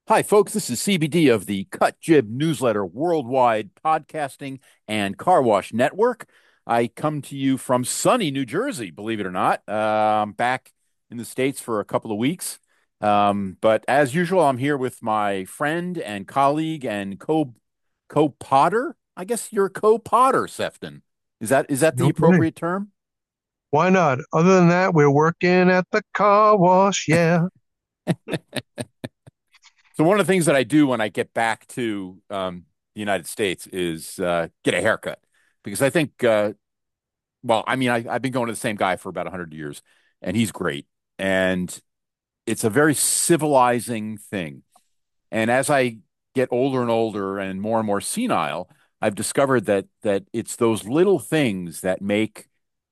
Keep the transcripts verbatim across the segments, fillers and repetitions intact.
Hi, folks. This is C B D of the Cut Jib Newsletter Worldwide Podcasting and Car Wash Network. I come to you from sunny New Jersey, believe it or not. Uh, I'm back in the States for a couple of weeks. Um, but as usual, I'm here with my friend and colleague and co co-podder. I guess you're a co-podder, Sefton. Is that is that the No kidding. appropriate term? Why not? Other than that, we're working at the car wash. Yeah. So one of the things that I do when I get back to um, the United States is uh, get a haircut because I think, uh, well, I mean, I, I've been going to the same guy for about one hundred years, and he's great, and it's a very civilizing thing. And as I get older and older and more and more senile, I've discovered that that it's those little things that make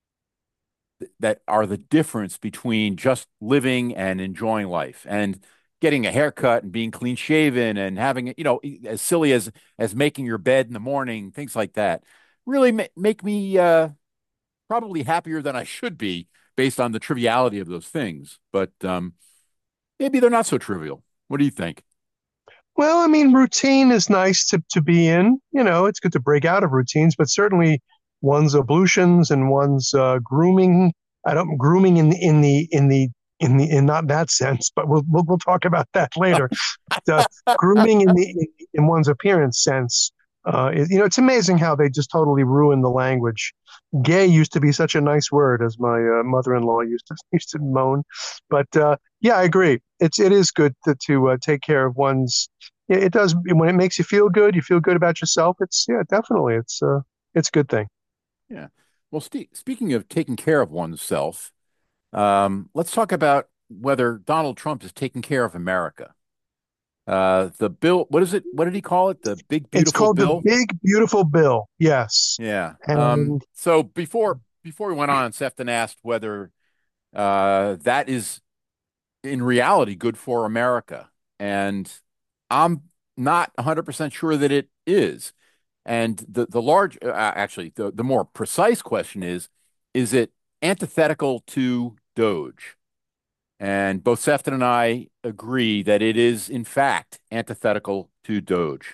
that are the difference between just living and enjoying life and getting a haircut and being clean shaven and having, you know, as silly as as making your bed in the morning, things like that really ma make me uh, probably happier than I should be based on the triviality of those things. But um, maybe they're not so trivial. What do you think? Well, I mean, routine is nice to, to be in. You know, it's good to break out of routines, but certainly one's ablutions and one's uh, grooming. I don't grooming in in the in the in the in not that sense, but we'll we'll, we'll talk about that later. The grooming in the in one's appearance sense. Uh, is, you know, it's amazing how they just totally ruin the language. Gay used to be such a nice word, as my uh, mother-in-law used to used to moan. But uh, yeah, I agree. It's it is good to, to uh, take care of one's. It, it does when it makes you feel good. You feel good about yourself. It's yeah, definitely. It's uh, it's a good thing. Yeah. Well, st speaking of taking care of oneself, um, let's talk about whether Donald Trump is taking care of America. Uh, the bill, what is it? What did he call it? The big It's beautiful called the bill? Big Beautiful Bill. Yes, Yeah. Um, and so before before we went on, Sefton asked whether uh that is in reality good for America. And I'm not one hundred percent sure that it is. And the the large uh, actually the, the more precise question is is it antithetical to Doge? And both Sefton and I agree that it is in fact antithetical to Doge.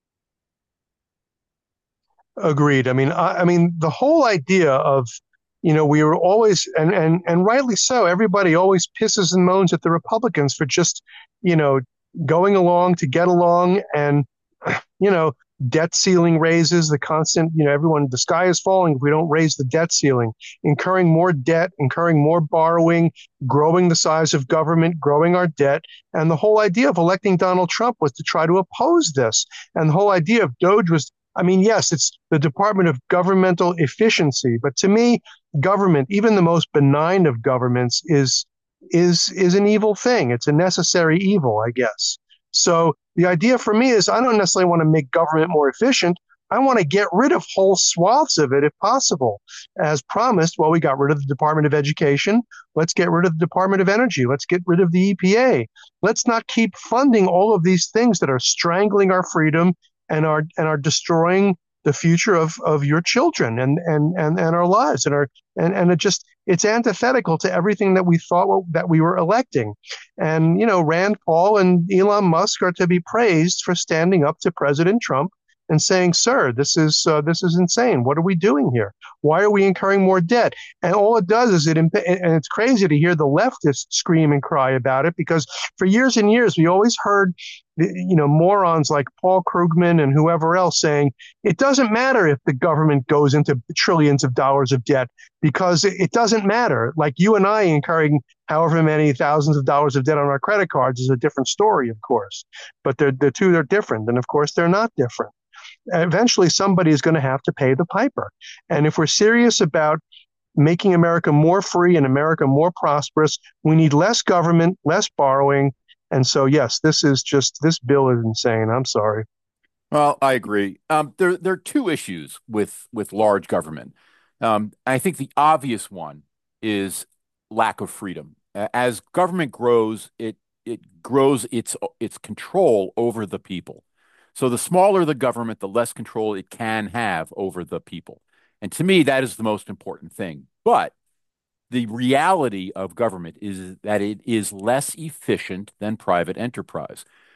agreed. I mean, I, I mean, the whole idea of, you know, we were always, and and and rightly so. Everybody always pisses and moans at the Republicans for just, you know, going along to get along, and you know, debt ceiling raises, the constant, you know, everyone, the sky is falling if we don't raise the debt ceiling, incurring more debt, incurring more borrowing, growing the size of government, growing our debt. And the whole idea of electing Donald Trump was to try to oppose this. And the whole idea of Doge was, I mean, yes, it's the Department of Governmental Efficiency, but to me, government, even the most benign of governments, is is is an evil thing. It's a necessary evil, I guess. So the idea for me is I don't necessarily want to make government more efficient. I want to get rid of whole swaths of it if possible. As promised, well, we got rid of the Department of Education. Let's get rid of the Department of Energy. Let's get rid of the E P A. Let's not keep funding all of these things that are strangling our freedom and are and are destroying the future of, of your children and, and, and, and our lives and our and, and it just it's antithetical to everything that we thought that we were electing. And, you know, Rand Paul and Elon Musk are to be praised for standing up to President Trump and saying, "Sir, this is uh, this is insane. What are we doing here? Why are we incurring more debt?" And all it does is it, and it's crazy to hear the leftists scream and cry about it because for years and years we always heard, you know, morons like Paul Krugman and whoever else saying it doesn't matter if the government goes into trillions of dollars of debt because it doesn't matter. Like you and I incurring however many thousands of dollars of debt on our credit cards is a different story, of course. But they're, the two are different. And of course, they're not different. Eventually, somebody is going to have to pay the piper. And if we're serious about making America more free and America more prosperous, we need less government, less borrowing. And so, yes, this is just, this bill is insane. I'm sorry. Well, I agree. Um, there, there are two issues with with large government. Um, I think the obvious one is lack of freedom. A- As government grows, it it grows its its control over the people. So the smaller the government, the less control it can have over the people. And to me, that is the most important thing. But the reality of government is that it is less efficient than private enterprise.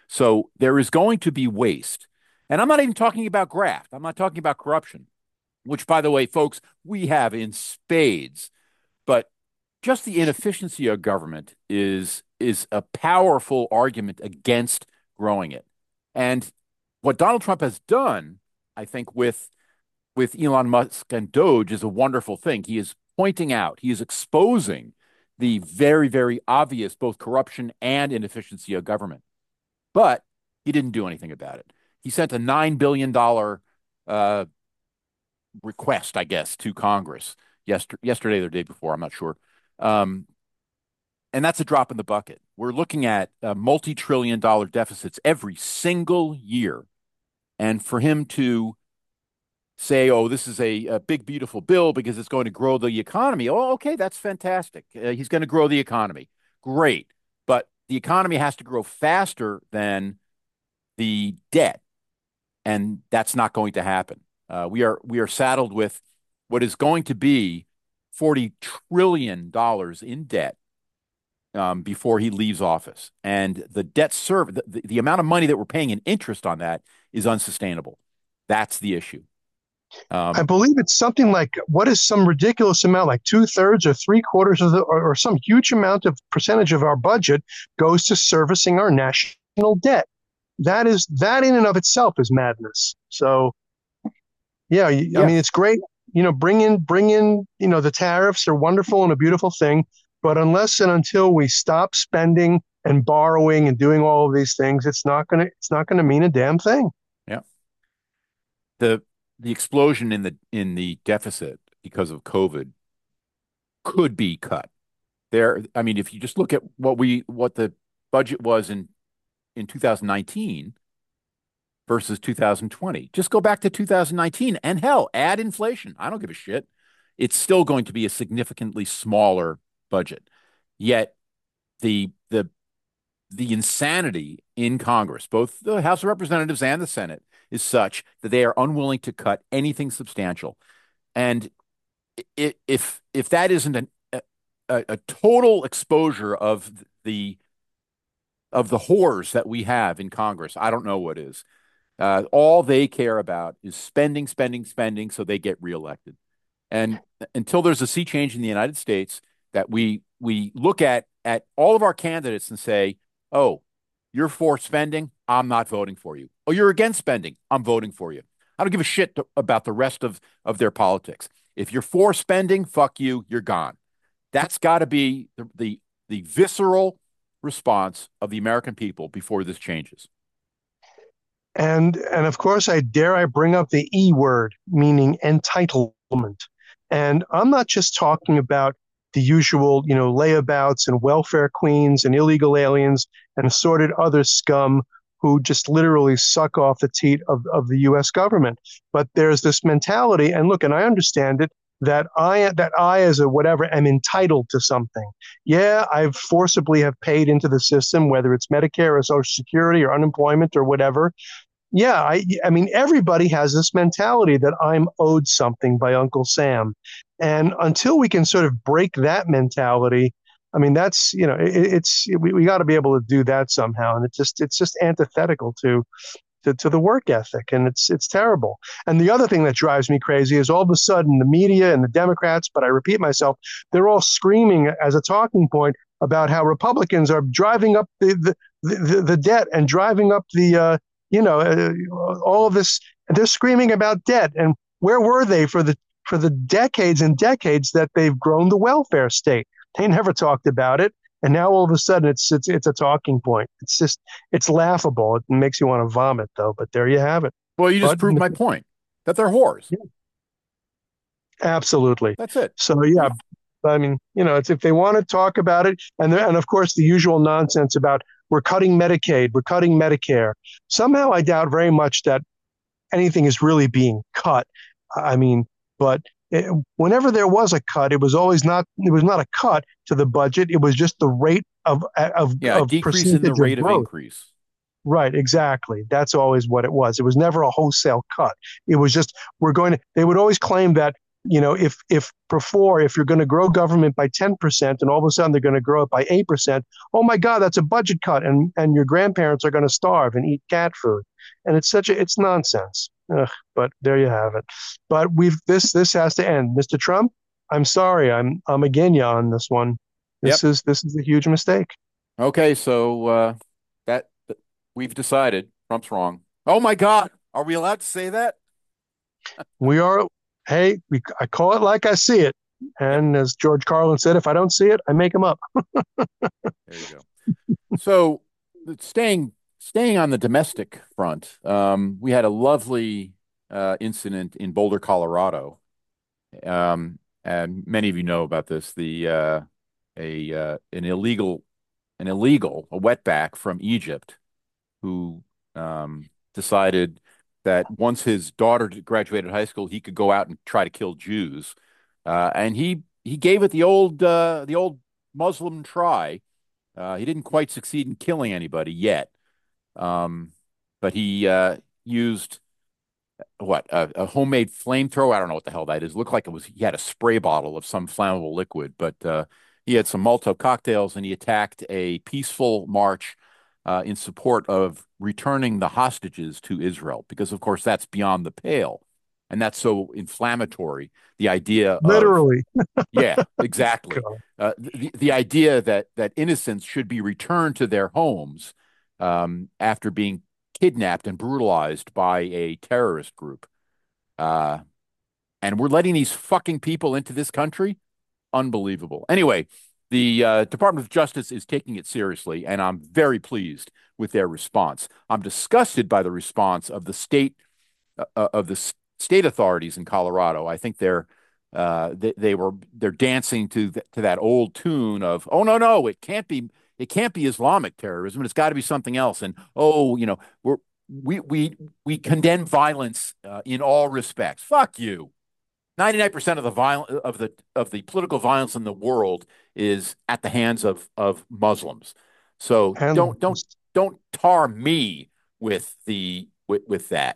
So there is going to be waste. And I'm not even talking about graft. I'm not talking about corruption, which, by the way, folks, we have in spades. But just the inefficiency of government is is a powerful argument against growing it. And what Donald Trump has done, I think, with with Elon Musk and Doge is a wonderful thing. He is pointing out, he is exposing the very, very obvious both corruption and inefficiency of government. But he didn't do anything about it. He sent a nine billion dollars uh, request, I guess, to Congress yester yesterday or the day before. I'm not sure. Um, and that's a drop in the bucket. We're looking at uh, multi-trillion dollar deficits every single year. And for him to say, oh, this is a, a big, beautiful bill because it's going to grow the economy. Oh, okay, that's fantastic. Uh, he's going to grow the economy. Great. But the economy has to grow faster than the debt, and that's not going to happen. Uh, we are we are saddled with what is going to be forty trillion dollars in debt um, before he leaves office, and the debt serve the, the, the amount of money that we're paying in interest on that is unsustainable. That's the issue. I Um, believe it's something like what is some ridiculous amount, like two thirds or three quarters of the, or, or some huge amount of percentage of our budget goes to servicing our national debt. That is that in and of itself is madness. So yeah, I yeah, mean it's great. You know, bring in bring in you know the tariffs are wonderful and a beautiful thing, but unless and until we stop spending and borrowing and doing all of these things, it's not gonna it's not gonna mean a damn thing. yeah. The the explosion in the in the deficit because of COVID could be cut. There, I mean, if you just look at what we what the budget was in in two thousand nineteen versus two thousand twenty, just go back to two thousand nineteen and hell, add inflation. I don't give a shit. It's still going to be a significantly smaller budget. Yet the the the insanity in Congress, both the House of Representatives and the Senate, is such that they are unwilling to cut anything substantial. And if if that isn't an, a, a total exposure of the of the horrors that we have in Congress, I don't know what is. Uh, all they care about is spending, spending, spending, so they get reelected. And until there's a sea change in the United States, that we we look at at all of our candidates and say, "Oh, you're for spending, I'm not voting for you. Oh, you're against spending, I'm voting for you." I don't give a shit to, about the rest of of their politics. If you're for spending, fuck you, you're gone. That's got to be the, the the visceral response of the American people before this changes. And and of course, I dare I bring up the E word, meaning entitlement. And I'm not just talking about the usual, you know, layabouts and welfare queens and illegal aliens and assorted other scum who just literally suck off the teat of, of the U S government. But there's this mentality, and look, and I understand it, that I that I as a whatever am entitled to something. Yeah, I've forcibly have paid into the system, whether it's Medicare or Social Security or unemployment or whatever. Yeah, I, I mean, everybody has this mentality that I'm owed something by Uncle Sam. And until we can sort of break that mentality, I mean, that's, you know, it, it's, we, we got to be able to do that somehow. And it's just, it's just antithetical to, to, to the work ethic. And it's, it's terrible. And the other thing that drives me crazy is all of a sudden the media and the Democrats, but I repeat myself, they're all screaming as a talking point about how Republicans are driving up the, the, the, the debt and driving up the, uh, you know, uh, all of this. They're screaming about debt, and where were they for the for the decades and decades that they've grown the welfare state? They never talked about it, and now all of a sudden it's it's it's a talking point. It's just it's laughable. It makes you want to vomit, though. But there you have it. Well, you just But proved my point that they're whores. yeah, absolutely. That's it. So yeah, I mean, you know, it's if they want to talk about it, and and of course the usual nonsense about we're cutting Medicaid, we're cutting Medicare. Somehow I doubt very much that anything is really being cut. I mean, but it, whenever there was a cut, it was always not it was not a cut to the budget. It was just the rate of of, Yeah, a of decrease in the percentage of rate of growth. increase. Right, exactly. That's always what it was. It was never a wholesale cut. It was just we're going to. They would always claim that you know, if if before, if you're going to grow government by ten percent and all of a sudden they're going to grow it by eight percent, oh my God, that's a budget cut. And, and your grandparents are going to starve and eat cat food. And it's such a, it's nonsense. Ugh, but there you have it. But we've, this, this has to end. mister Trump, I'm sorry. I'm, I'm again you on this one. This Yep. is, this is a huge mistake. Okay, so uh, that we've decided Trump's wrong. Oh my God, are we allowed to say that? We are, hey, we, I call it like I see it. Yep, And as George Carlin said, if I don't see it, I make them up. there you go. So staying staying on the domestic front, um, we had a lovely uh, incident in Boulder, Colorado. Um, and many of you know about this. The uh, a uh, an illegal an illegal a wetback from Egypt who um, decided that once his daughter graduated high school, he could go out and try to kill Jews, uh, and he he gave it the old uh, the old Muslim try. Uh, he didn't quite succeed in killing anybody yet, um, but he uh, used what a, a homemade flamethrower. I don't know what the hell that is. It looked like it was he had a spray bottle of some flammable liquid, but uh, he had some Molotov cocktails and he attacked a peaceful march uh, in support of returning the hostages to Israel, because of course that's beyond the pale, and that's so inflammatory. The idea of Literally. yeah, exactly. God. Uh, the the idea that that innocents should be returned to their homes um, after being kidnapped and brutalized by a terrorist group. Uh, and we're letting these fucking people into this country? Unbelievable. Anyway, the uh, Department of Justice is taking it seriously, and I'm very pleased with their response. I'm disgusted by the response of the state uh, uh, of the s- state authorities in Colorado. I think they're uh, they, they were they're dancing to th to that old tune of, oh no, no, it can't be it can't be Islamic terrorism. It's got to be something else. And oh, you know, we're we we we condemn violence uh, in all respects. Fuck you. ninety-nine percent of the viol of the of the political violence in the world is at the hands of of Muslims. So And don't don't don't tar me with the with, with that.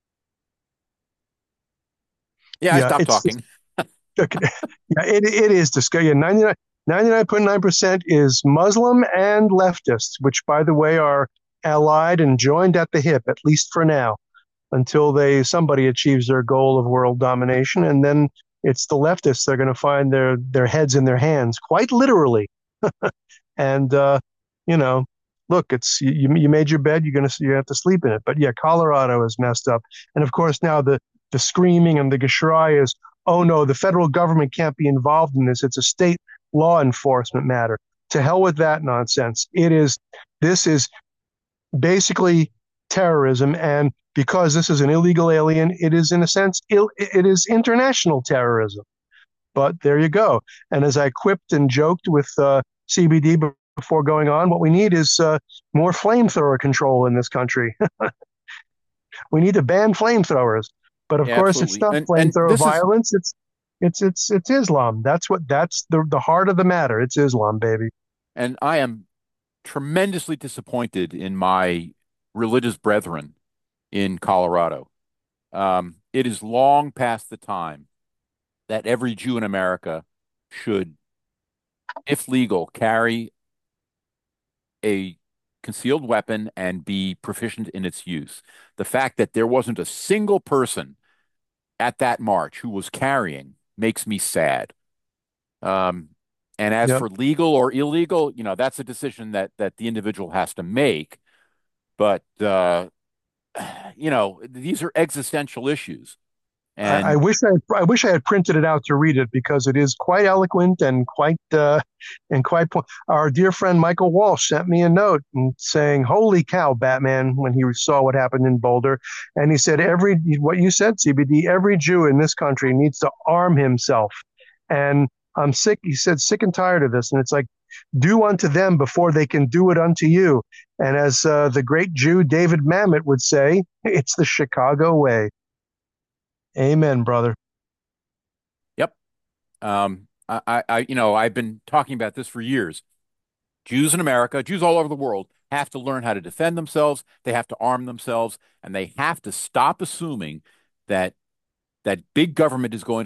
Yeah, I yeah, stopped it's, it's talking. okay. Yeah, it, it is disgusting. Yeah, ninety-nine, ninety-nine point nine percent is Muslim and leftists, which, by the way, are allied and joined at the hip, at least for now, until they somebody achieves their goal of world domination. And then it's the leftists that are going to find their, their heads in their hands, quite literally. And uh, you know, look, it's you, you made your bed, you're gonna you have to sleep in it. But yeah, Colorado is messed up, and of course now the the screaming and the geschrei is, oh no, the federal government can't be involved in this. It's a state law enforcement matter. To hell with that nonsense. It is this is basically terrorism, and because this is an illegal alien, it is in a sense Ill, it is international terrorism. But there you go. And as I quipped and joked with uh, C B D before going on, what we need is uh, more flamethrower control in this country. We need to ban flamethrowers. But of Yeah, course, it's absolutely. not And and flamethrower this is violence. It's it's it's it's Islam. That's what that's the the heart of the matter. It's Islam, baby. and I am tremendously disappointed in my religious brethren in Colorado. Um, it is long past the time that every Jew in America should, if legal, carry a concealed weapon and be proficient in its use. The fact that there wasn't a single person at that march who was carrying makes me sad. Um, and as Yep. for legal or illegal, you know, that's a decision that that the individual has to make. But uh, you know, these are existential issues, I, I and wish I I wish I had printed it out to read it because it is quite eloquent and quite uh, and quite. Po- Our dear friend Michael Walsh sent me a note and saying, "Holy cow, Batman!" When he saw what happened in Boulder, and he said, "Every what you said, C B D, every Jew in this country needs to arm himself." And I'm sick. He said, "Sick and tired of this." And it's like, do unto them before they can do it unto you. And as uh, the great Jew David Mamet would say, it's the Chicago way. Amen, brother. yep. Um, I, I, I, you know, I've been talking about this for years. Jews in America, Jews all over the world, have to learn how to defend themselves. They have to arm themselves, and they have to stop assuming that that big government is going to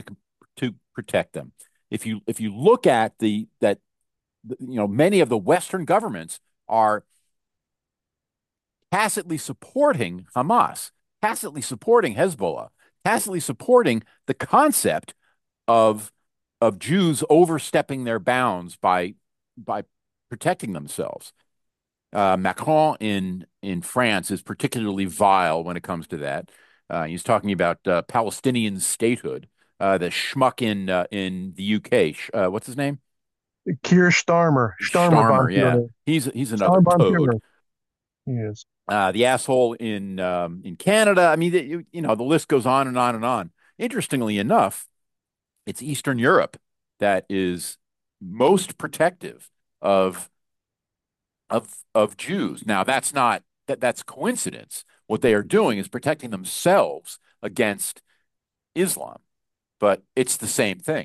to protect them. If you if you look at the that you know many of the Western governments are tacitly supporting Hamas, tacitly supporting Hezbollah, tacitly supporting the concept of of Jews overstepping their bounds by by protecting themselves. Uh, Macron in in France is particularly vile when it comes to that. Uh, he's talking about uh, Palestinian statehood. Uh, the schmuck in uh, in the U K, uh, what's his name? Keir Starmer, Starmer von Starmer. Yeah, Führer, he's he's another Starmer von toad. Führer. He is. Uh, the asshole in um, in Canada. I mean, you, you know, the list goes on and on and on. Interestingly enough, it's Eastern Europe that is most protective of of of Jews. Now, that's not that that's coincidence. What they are doing is protecting themselves against Islam, but it's the same thing.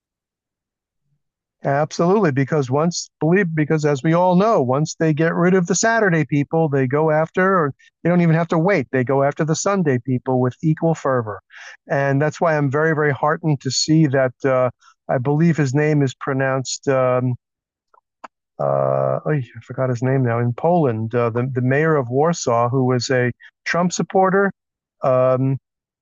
Absolutely, because once believe because as we all know, once they get rid of the Saturday people, they go after, or they don't even have to wait. They go after the Sunday people with equal fervor, and that's why I'm very, very heartened to see that. Uh, I believe his name is pronounced. Um, uh, oh, I forgot his name now. In Poland, uh, the the mayor of Warsaw, who was a Trump supporter, um,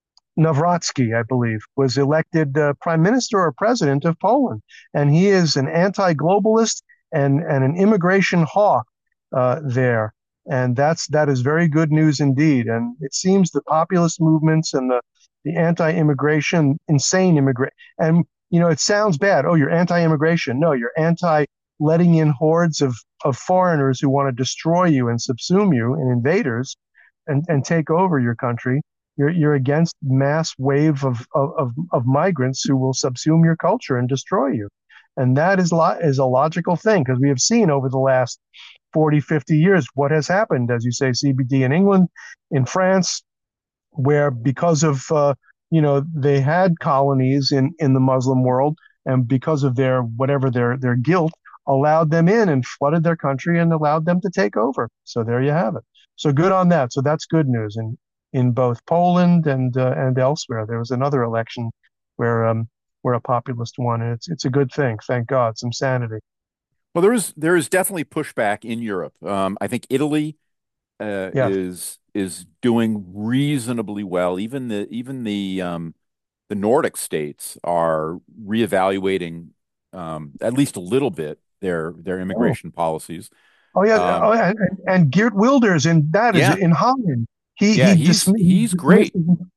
Nawrocki, I believe, was elected uh, prime minister or president of Poland, and he is an anti-globalist and and an immigration hawk uh, there, and that's that is very good news indeed. And it seems the populist movements and the the anti-immigration, insane immigrant, and you know it sounds bad. Oh, you're anti-immigration. No, you're anti letting in hordes of of foreigners who want to destroy you and subsume you and invaders and and take over your country. You're you're against mass wave of, of, of migrants who will subsume your culture and destroy you. And that is, lo- is a logical thing because we have seen over the last forty, fifty years what has happened, as you say, C B D in England, in France, where because of, uh, you know, they had colonies in, in the Muslim world, and because of their, whatever their, their guilt, allowed them in and flooded their country and allowed them to take over. So there you have it. So good on that. So that's good news. And in both Poland and uh, and elsewhere, there was another election where um, where a populist won, and it's it's a good thing. Thank God, some sanity. Well, there is there is definitely pushback in Europe. Um, I think Italy uh, Yes. is is doing reasonably well. Even the even the um, the Nordic states are reevaluating um, at least a little bit their their Oh, immigration policies. oh yeah. Oh, Um, and, and Geert Wilders in that is yeah, in Holland. He yeah, he he's dismissed, he's dismissed great.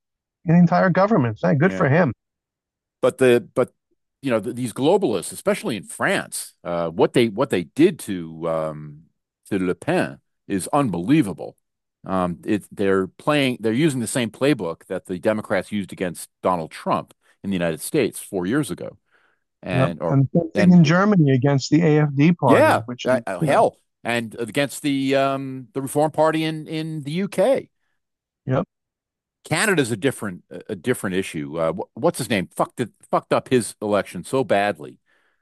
an entire government. Thank good Yeah, for him. but the but you know th these globalists, especially in France, uh, what they what they did to um, to Le Pen is unbelievable. Um, it they're playing they're using the same playbook that the Democrats used against Donald Trump in the United States four years ago, Yep. and or And the same thing and in Germany against the A F D party, yeah, which uh, is uh, you know, hell, and against the um, the Reform Party in in the U K. yep. Canada's a different a different issue. Uh, wh- what's his name? Fucked it, fucked up his election so badly.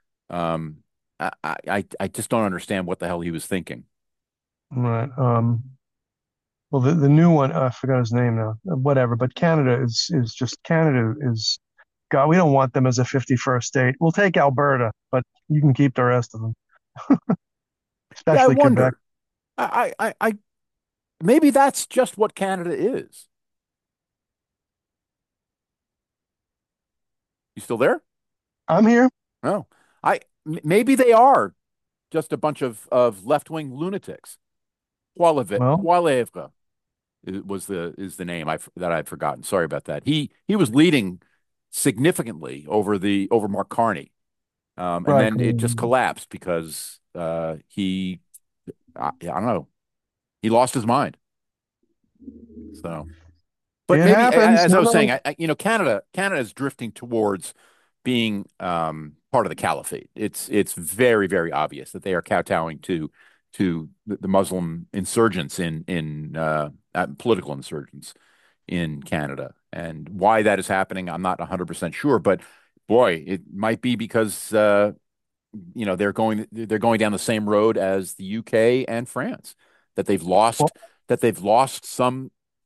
Um, I, I I just don't understand what the hell he was thinking. Right. Um, well, the, the new one, uh, I forgot his name now. Uh, Whatever, but Canada is is just Canada is God. We don't want them as a fifty-first state. We'll take Alberta, but you can keep the rest of them, Yeah, I especially Quebec. wonder. I, I, I, maybe that's just what Canada is. You still there? I'm here. No. I m- maybe they are just a bunch of of left-wing lunatics. Poilievre, Well, Poilievre was the is the name I that I'd forgotten. Sorry about that. He he was leading significantly over the over Mark Carney, um, and right. then it just collapsed because uh, he I, I don't know he lost his mind. So. But It maybe, happens. as I No, was no. saying, I, I, you know, Canada, Canada is drifting towards being um, part of the caliphate. It's it's very, very obvious that they are kowtowing to to the, the Muslim insurgents in in uh, uh, political insurgents in Canada, and why that is happening, I'm not one hundred percent sure. But boy, it might be because uh, you know they're going they're going down the same road as the U K and France, that they've Well, lost that they've lost some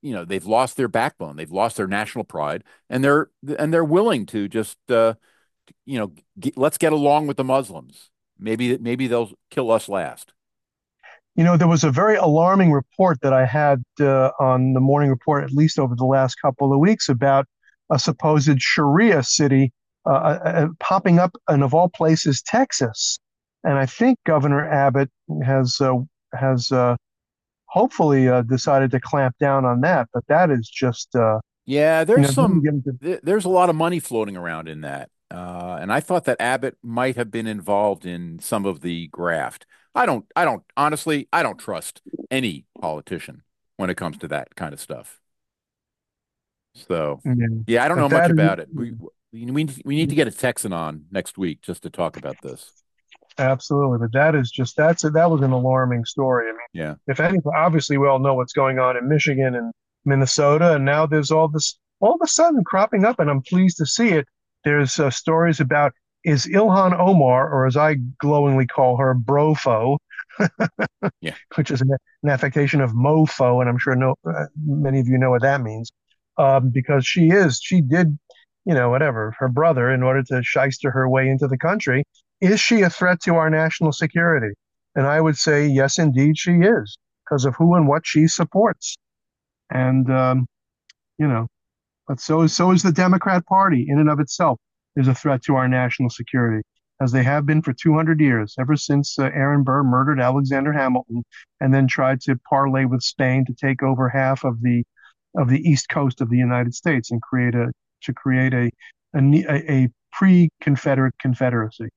you know, they've lost their backbone, they've lost their national pride, and they're and they're willing to just uh, you know, get, let's get along with the Muslims. Maybe maybe they'll kill us last. You know, there was a very alarming report that I had uh, on the Morning Report, at least over the last couple of weeks, about a supposed Sharia city uh, uh, uh, popping up, and of all places, Texas. And I think Governor Abbott has uh, has uh, hopefully uh, decided to clamp down on that. But that is just, uh, Yeah, you there's know, then you some get into th there's a lot of money floating around in that. Uh, and I thought that Abbott might have been involved in some of the graft. I don't I don't honestly, I don't trust any politician when it comes to that kind of stuff. So, yeah. yeah, I don't But know much that is about it. We we we we need to get a Texan on next week just to talk about this. absolutely, but that is just that's a, that was an alarming story. I mean, Yeah. if anything, obviously we all know what's going on in Michigan and Minnesota, and now there's all this all of a sudden cropping up, and I'm pleased to see it. There's uh, stories about is Ilhan Omar, or as I glowingly call her, Brofo, Yeah. which is an, an affectation of mofo, and I'm sure no uh, many of you know what that means, um, because she is she did, you know, whatever her brother in order to shyster her way into the country. Is she a threat to our national security? And I would say yes, indeed, she is because of who and what she supports. And um, you know, but so is so is the Democrat Party in and of itself is a threat to our national security, as they have been for two hundred years, ever since uh, Aaron Burr murdered Alexander Hamilton and then tried to parlay with Spain to take over half of the of the east coast of the United States and create a to create a a, a pre-Confederate Confederacy.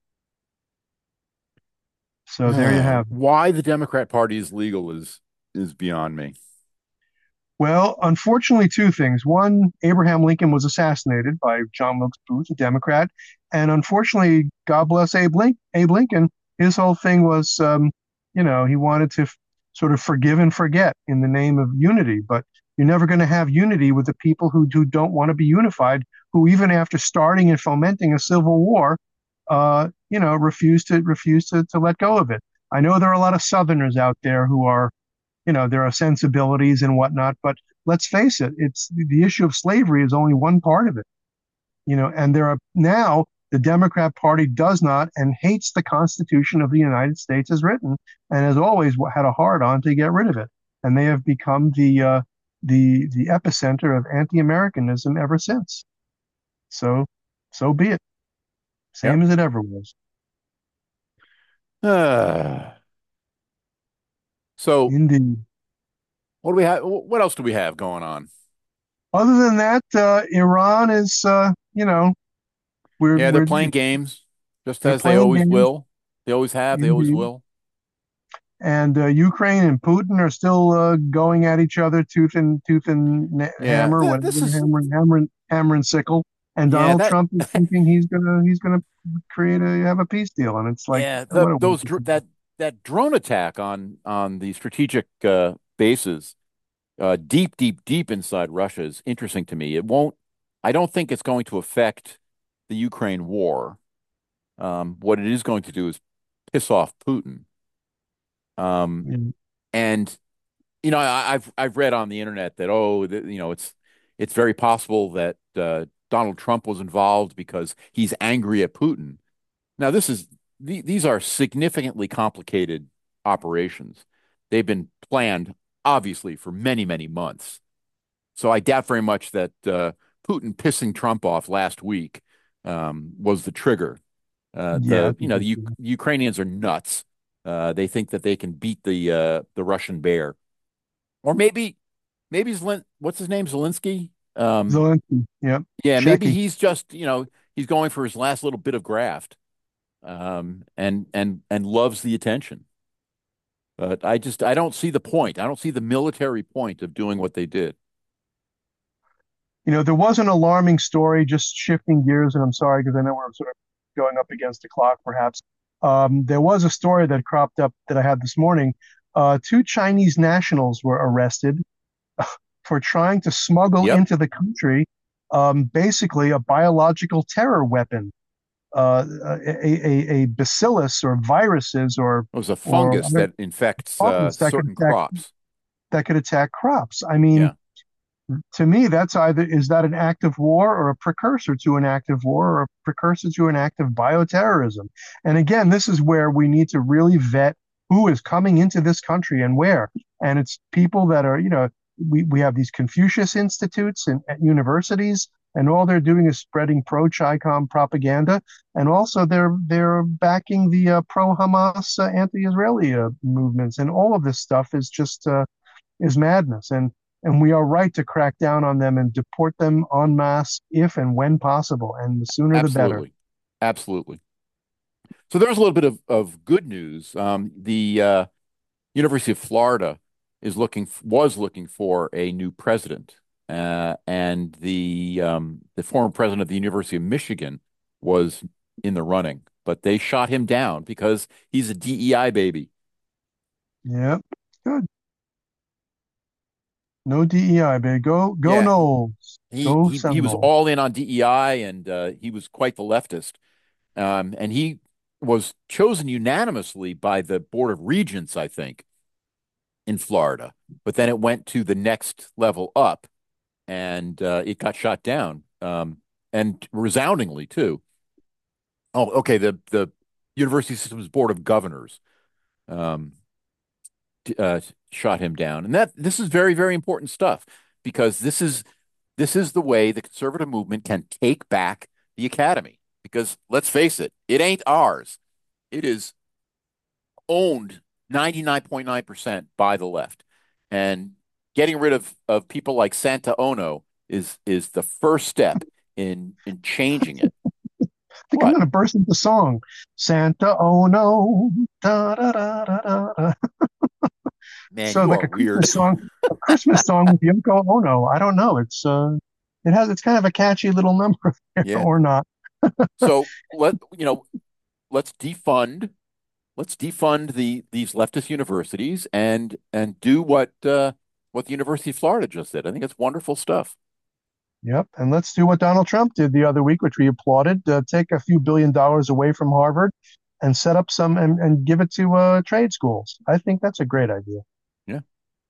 So there you have it. Why the Democrat Party is legal is is beyond me. Well, unfortunately, two things. One, Abraham Lincoln was assassinated by John Wilkes Booth, a Democrat. And unfortunately, God bless Abe, Link- Abe Lincoln, his whole thing was, um, you know, he wanted to f- sort of forgive and forget in the name of unity. But you're never going to have unity with the people who, who don't want to be unified, who even after starting and fomenting a civil war, uh, you know, refuse to refuse to, to let go of it. I know there are a lot of Southerners out there who are, you know, there are sensibilities and whatnot, but let's face it, it's the issue of slavery is only one part of it, you know, and there are now the Democrat Party does not and hates the Constitution of the United States as written, and has always had a hard on to get rid of it, and they have become the uh, the the epicenter of anti-Americanism ever since. So, so be it. Yep. Same as it ever was. Uh, so Indeed. what do we have? What else do we have going on? Other than that, uh, Iran is, uh, you know, we're Yeah, they're we're playing games just they're as they playing always games. will. They always have, they always Indeed. will. And uh, Ukraine and Putin are still uh, going at each other tooth and tooth and na- Yeah, hammer, th whatever, this is hammer, hammer, hammer and sickle. And yeah, Donald that Trump is thinking he's gonna he's gonna create a have a peace deal, and it's like yeah, the what a those dr that that drone attack on on the strategic uh bases uh deep deep deep inside Russia is interesting to me. It won't I don't think it's going to affect the Ukraine war. Um what it is going to do is piss off Putin. Um yeah, and you know, I, I've I've read on the internet that oh, the, you know, it's it's very possible that uh, Donald Trump was involved because he's angry at Putin. Now, this is the, these are significantly complicated operations. They've been planned, obviously, for many, many months. So I doubt very much that uh, Putin pissing Trump off last week um, was the trigger. Uh, yeah, the you know the U Ukrainians are nuts. Uh, they think that they can beat the uh, the Russian bear. Or maybe, maybe Zelin what's his name? Zelensky? Um, Zelensky, yeah, yeah, maybe Shecky. he's just, you know, he's going for his last little bit of graft, um, and and and loves the attention. But I just I don't see the point. I don't see the military point of doing what they did. You know, there was an alarming story. Just shifting gears, and I'm sorry because I know we're sort of going up against the clock, perhaps. Um, there was a story that cropped up that I had this morning. Uh, two Chinese nationals were arrested for trying to smuggle Yep, into the country um, basically a biological terror weapon, uh, a, a, a bacillus or viruses or it was a or fungus that infects uh, fungus that could certain attack crops. that could attack crops. I mean, Yeah, To me, that's either is that an act of war or a precursor to an act of war or a precursor to an act of bioterrorism. And again, this is where we need to really vet who is coming into this country and where. And it's people that are, you know, we, we have these Confucius institutes and at universities, and all they're doing is spreading pro-Chicom propaganda, and also they're they're backing the uh, pro-Hamas, uh, anti-Israeli uh, movements, and all of this stuff is just uh, is madness. And and we are right to crack down on them and deport them en masse if and when possible, and the sooner the better. Absolutely. Absolutely. So there's a little bit of, of good news. Um, the uh, University of Florida is looking was looking for a new president, uh, and the um, the former president of the University of Michigan was in the running, but they shot him down because he's a D E I baby. Yeah, good. No D E I, baby. Go go Yeah, he Knowles. he Go he, he was Seminoles. all in on D E I, and uh, he was quite the leftist. Um, and he was chosen unanimously by the Board of Regents, I think, in Florida. But then it went to the next level up, and uh, it got shot down, um, and resoundingly too. Oh, okay. The the University Systems Board of Governors um, uh, shot him down, and that this is very very important stuff because this is this is the way the conservative movement can take back the academy. Because let's face it, it ain't ours. It is owned ninety-nine point nine percent by the left. And getting rid of, of people like Santa Ono is is the first step in in changing it. I think I'm What? gonna burst into song. Santa, oh no, da da da da da. Da. Man, So you like are a weird. Christmas song, a Christmas song with Yoko Ono. I don't know. It's uh, it has it's kind of a catchy little number there, Yeah. or not. So let you know, let's defund let's defund the these leftist universities and and do what uh, what the University of Florida just did. I think it's wonderful stuff. Yep. And let's do what Donald Trump did the other week, which we applauded. Uh, take a few billion dollars away from Harvard and set up some and, and give it to uh, trade schools. I think that's a great idea. Yeah.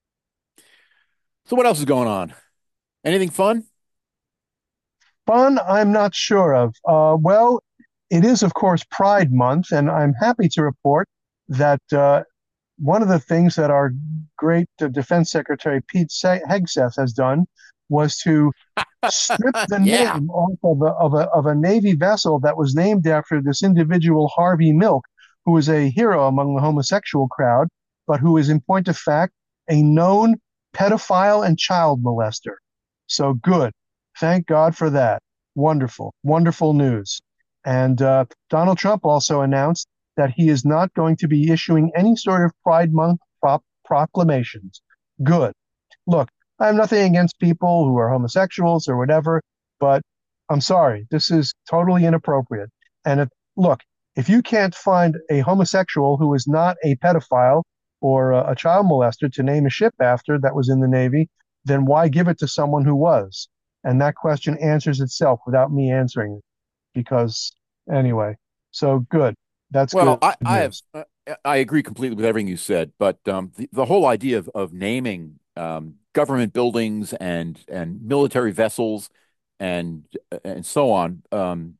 So what else is going on? Anything fun? Fun, I'm not sure of. Uh, well, it is, of course, Pride Month, and I'm happy to report that uh, one of the things that our great uh, Defense Secretary Pete Hegseth has done was to strip the Yeah. name off of a, of a, of a Navy vessel that was named after this individual, Harvey Milk, who is a hero among the homosexual crowd, but who is, in point of fact, a known pedophile and child molester. So good. Thank God for that. Wonderful, wonderful news. And uh, Donald Trump also announced that he is not going to be issuing any sort of Pride Month prop- proclamations. Good. Look, I have nothing against people who are homosexuals or whatever, but I'm sorry, this is totally inappropriate. And if, look, if you can't find a homosexual who is not a pedophile or a, a child molester to name a ship after that was in the Navy, then why give it to someone who was? And that question answers itself without me answering it. Because anyway, so good. That's Well, good I, I have news. uh, I agree completely with everything you said, but um, the, the whole idea of, of naming um, government buildings and and military vessels and and so on um,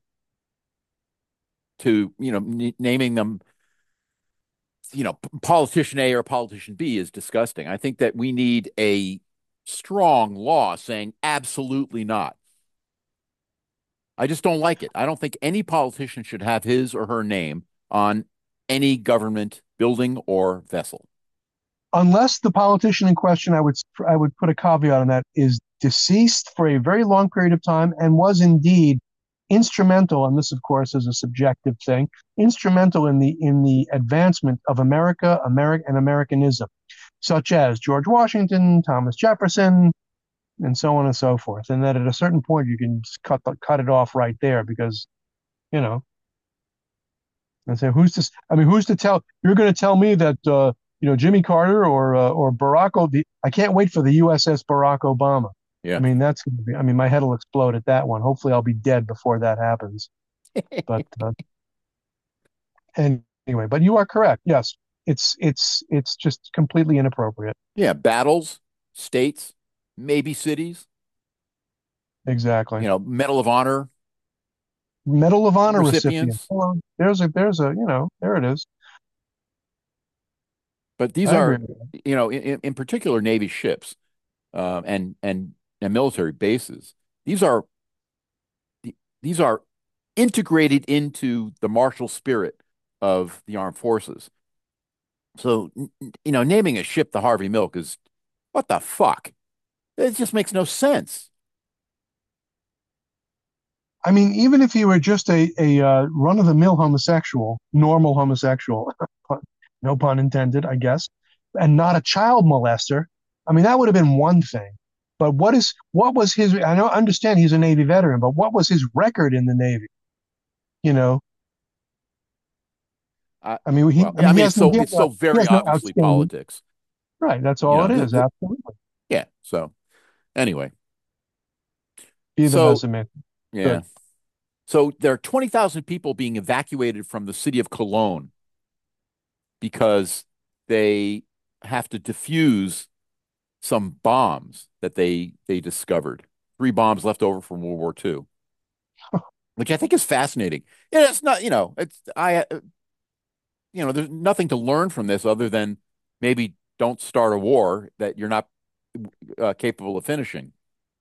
to you know n naming them you know politician A or politician B is disgusting. I think that we need a strong law saying absolutely not. I just don't like it. I don't think any politician should have his or her name on any government building or vessel. Unless the politician in question, I would I would put a caveat on that, is deceased for a very long period of time and was indeed instrumental, and this of course is a subjective thing, instrumental in the in the advancement of America, America and Americanism, such as George Washington, Thomas Jefferson, and so on and so forth. And that at a certain point you can just cut the, cut it off right there because you know and say, who's to? I mean, who's to tell? You're going to tell me that uh, you know Jimmy Carter or uh, or Barack Obama. I can't wait for the U S S Barack Obama. I Yeah. mean, that's going to be. I mean, my head will explode at that one. Hopefully, I'll be dead before that happens. But uh, anyway, but you are correct. Yes, it's it's it's just completely inappropriate. Yeah. Battles, states, maybe cities. exactly. You know, Medal of Honor Medal of Honor recipient. recipients. Well, there's a there's a you know there it is. But these I agree are, with you. you know, in, in particular, Navy ships um, and and and military bases. These are these are integrated into the martial spirit of the armed forces. So, you know, naming a ship the Harvey Milk is what the fuck? It just makes no sense. I mean, even if you were just a a uh, run of the mill homosexual, normal homosexual, no pun intended, I guess, and not a child molester, I mean that would have been one thing. But what is what was his? I don't understand he's a Navy veteran, but what was his record in the Navy? You know, I, I mean he well, I yeah, I mean he mean, it's has no so he has it's no, so he very has no obviously outstanding. politics. Right, that's You all it know, the, is. the, Absolutely. yeah. So anyway, Be the best so of me. yeah, Good. so there are twenty thousand people being evacuated from the city of Cologne because they have to defuse some bombs that they they discovered. Three bombs left over from World War Two, which I think is fascinating. Yeah, it's not, you know, it's I, uh, you know, there's nothing to learn from this other than maybe don't start a war that you're not uh, capable of finishing.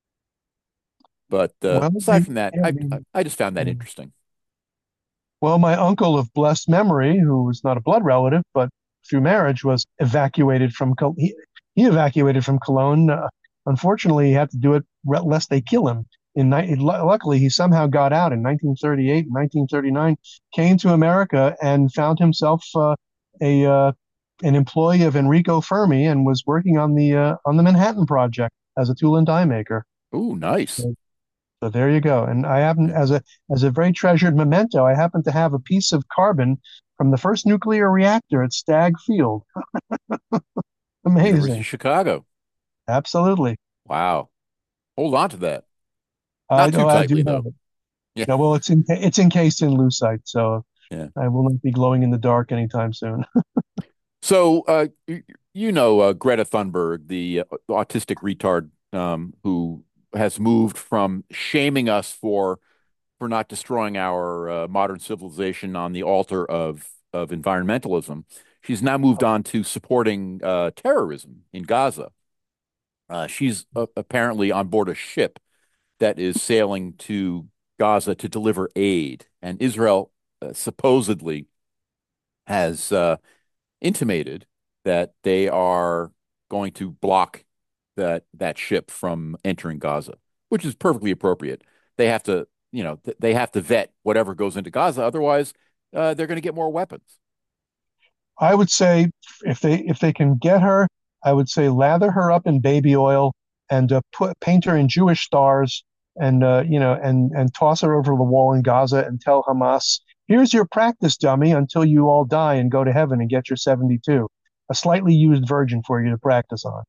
But uh, Well, aside they, from that, yeah, I I mean, I just found that yeah. interesting. Well, my uncle of blessed memory, who was not a blood relative, but through marriage, was evacuated from Col- he, he evacuated from Cologne. Uh, unfortunately, he had to do it re- lest they kill him. In ni- luckily, he somehow got out in nineteen thirty-eight, nineteen thirty-nine, came to America and found himself uh, a uh, an employee of Enrico Fermi and was working on the uh, on the Manhattan Project as a tool and die maker. Ooh, nice. So there you go. And I happen, Yeah. as a as a very treasured memento, I happen to have a piece of carbon from the first nuclear reactor at Stagg Field. University of Amazing. Chicago. Absolutely. Wow. Hold on to that. I Not too oh, I tightly do have though. it. Yeah. No, well, it's in, it's encased in lucite, so Yeah. I will not be glowing in the dark anytime soon. So, uh, you, you know, uh, Greta Thunberg, the uh, autistic retard, um, who has moved from shaming us for for not destroying our uh, modern civilization on the altar of of environmentalism. She's now moved on to supporting uh, terrorism in Gaza. Uh, she's uh, apparently on board a ship that is sailing to Gaza to deliver aid, and Israel uh, supposedly has uh, intimated that they are going to block that that ship from entering Gaza, which is perfectly appropriate. They have to, you know, th they have to vet whatever goes into Gaza. Otherwise, uh, they're going to get more weapons. I would say if they if they can get her, I would say lather her up in baby oil and uh, put paint her in Jewish stars and uh, you know and and toss her over the wall in Gaza and tell Hamas, here's your practice dummy until you all die and go to heaven and get your seventy-two, a slightly used virgin for you to practice on.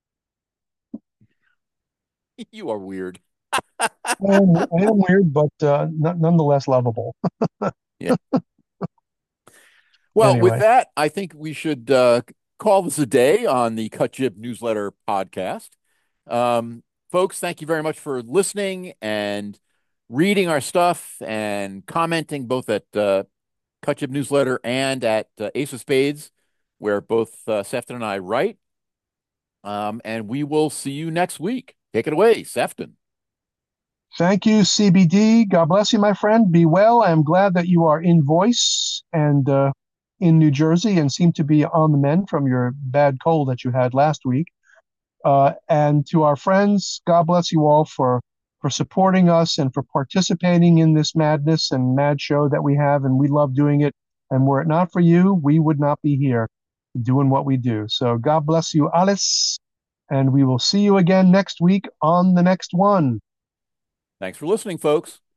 You are weird. I am, I am weird, but uh, n- nonetheless lovable. Yeah. Well, with Anyway, that, I think we should uh, call this a day on the Cut Jib Newsletter podcast. Um, folks, thank you very much for listening and reading our stuff and commenting both at uh, Cut Jib Newsletter and at uh, Ace of Spades, where both uh, Sefton and I write. Um, and we will see you next week. Take it away, Sefton. thank you, C B D. God bless you, my friend. Be well. I am glad that you are in voice and uh, in New Jersey and seem to be on the mend from your bad cold that you had last week. Uh, and to our friends, God bless you all for for supporting us and for participating in this madness and mad show that we have. And we love doing it. And were it not for you, we would not be here doing what we do. So God bless you, Alice. And we will see you again next week on the next one. Thanks for listening, folks.